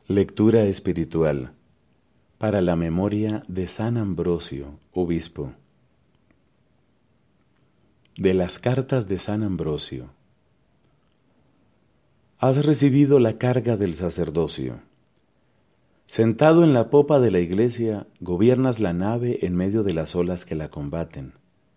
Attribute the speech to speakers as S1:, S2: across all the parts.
S1: Lectura espiritual para la memoria de San Ambrosio, obispo. De las cartas de San Ambrosio. Has recibido la carga del sacerdocio. Sentado en la popa de la iglesia, gobiernas la nave en medio de las olas que la combaten.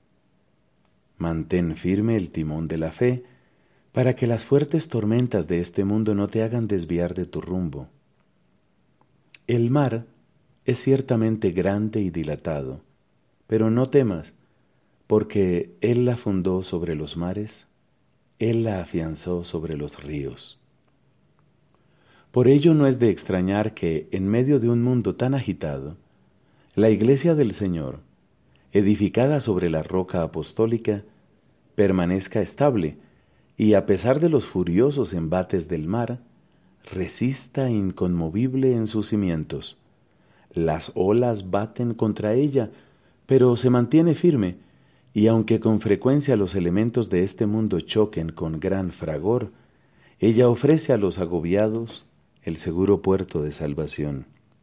S1: Mantén firme el timón de la fe, para que las fuertes tormentas de este mundo no te hagan desviar de tu rumbo. El mar es ciertamente grande y dilatado, pero no temas, porque Él la fundó sobre los mares, Él la afianzó sobre los ríos. Por ello no es de extrañar que, en medio de un mundo tan agitado, la Iglesia del Señor, edificada sobre la roca apostólica, permanezca estable y, a pesar de los furiosos embates del mar, resista inconmovible en sus cimientos. Las olas baten contra ella, pero se mantiene firme, y aunque con frecuencia los elementos de este mundo choquen con gran fragor, ella ofrece a los agobiados el seguro puerto de salvación.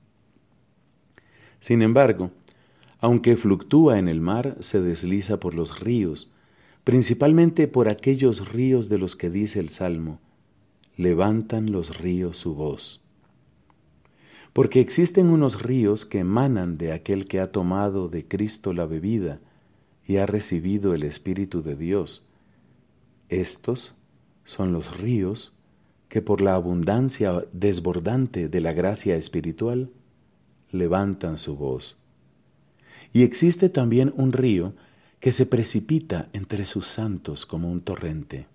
S1: Sin embargo, aunque fluctúa en el mar, se desliza por los ríos, principalmente por aquellos ríos de los que dice el Salmo: levantan los ríos su voz. Porque existen unos ríos que emanan de aquel que ha tomado de Cristo la bebida y ha recibido el Espíritu de Dios. Estos son los ríos que por la abundancia desbordante de la gracia espiritual levantan su voz. Y existe también un río que se precipita entre sus santos como un torrente.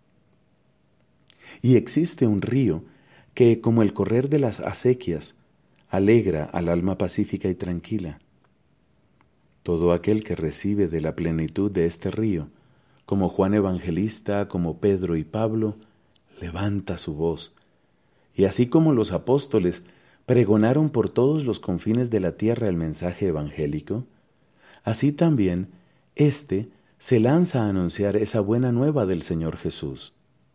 S1: Y existe un río que, como el correr de las acequias, alegra al alma pacífica y tranquila. Todo aquel que recibe de la plenitud de este río, como Juan Evangelista, como Pedro y Pablo, levanta su voz, y así como los apóstoles pregonaron por todos los confines de la tierra el mensaje evangélico, así también éste se lanza a anunciar esa buena nueva del Señor Jesús.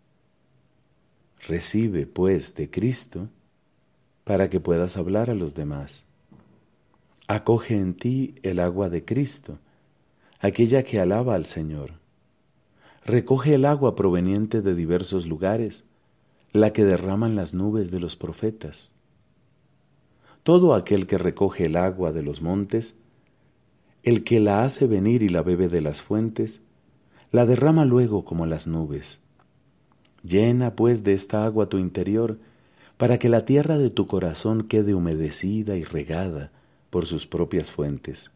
S1: Recibe, pues, de Cristo para que puedas hablar a los demás. Acoge en ti el agua de Cristo, aquella que alaba al Señor. Recoge el agua proveniente de diversos lugares, la que derraman las nubes de los profetas. Todo aquel que recoge el agua de los montes, el que la hace venir y la bebe de las fuentes, la derrama luego como las nubes. Llena pues de esta agua tu interior, para que la tierra de tu corazón quede humedecida y regada por sus propias fuentes.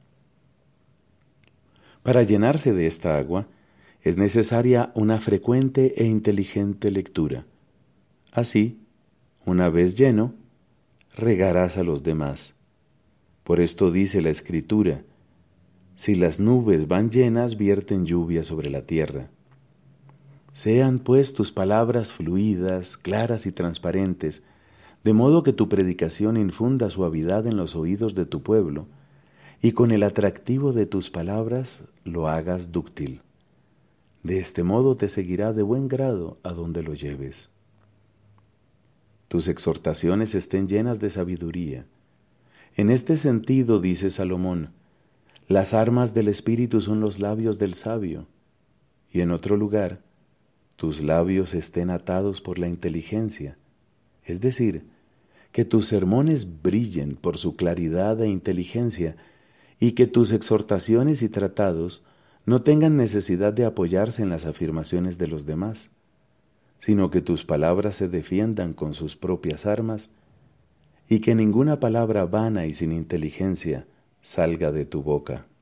S1: Para llenarse de esta agua, es necesaria una frecuente e inteligente lectura. Así, una vez lleno, regarás a los demás. Por esto dice la Escritura: si las nubes van llenas, vierten lluvia sobre la tierra. Sean pues tus palabras fluidas, claras y transparentes, de modo que tu predicación infunda suavidad en los oídos de tu pueblo, y con el atractivo de tus palabras lo hagas dúctil. De este modo te seguirá de buen grado a donde lo lleves. Tus exhortaciones estén llenas de sabiduría. En este sentido, dice Salomón: las armas del Espíritu son los labios del sabio. Y en otro lugar: tus labios estén atados por la inteligencia, es decir, que tus sermones brillen por su claridad e inteligencia, y que tus exhortaciones y tratados no tengan necesidad de apoyarse en las afirmaciones de los demás, sino que tus palabras se defiendan con sus propias armas, y que ninguna palabra vana y sin inteligencia salga de tu boca.